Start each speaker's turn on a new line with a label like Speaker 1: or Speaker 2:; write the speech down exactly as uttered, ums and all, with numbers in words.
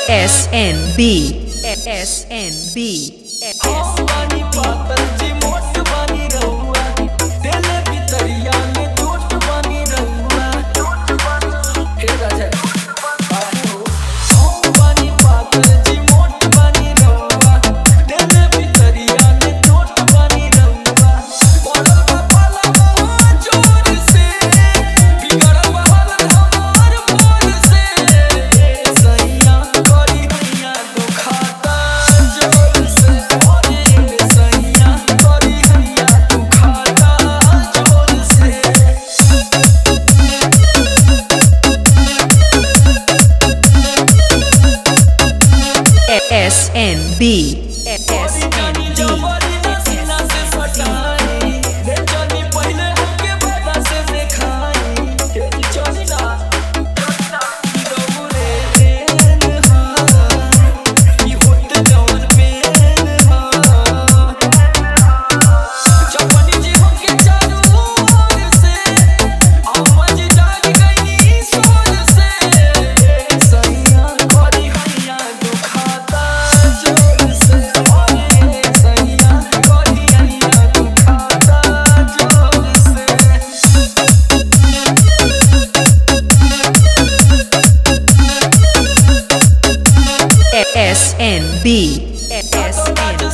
Speaker 1: S N B S N B
Speaker 2: पानी पातल जी मोट बानी रहुआ दिल भितरिया में टूट बानी रहुआ हे राजा पानी पातल जी मोट बानी रहुआ दिल भितरिया में टूट बानी रहुआ पड़ल बा पाला जोर से बिगड़ल बा हालत हमार मोर से सैया करी हैया दुखाता जोर से
Speaker 1: S N B S N B S N B S N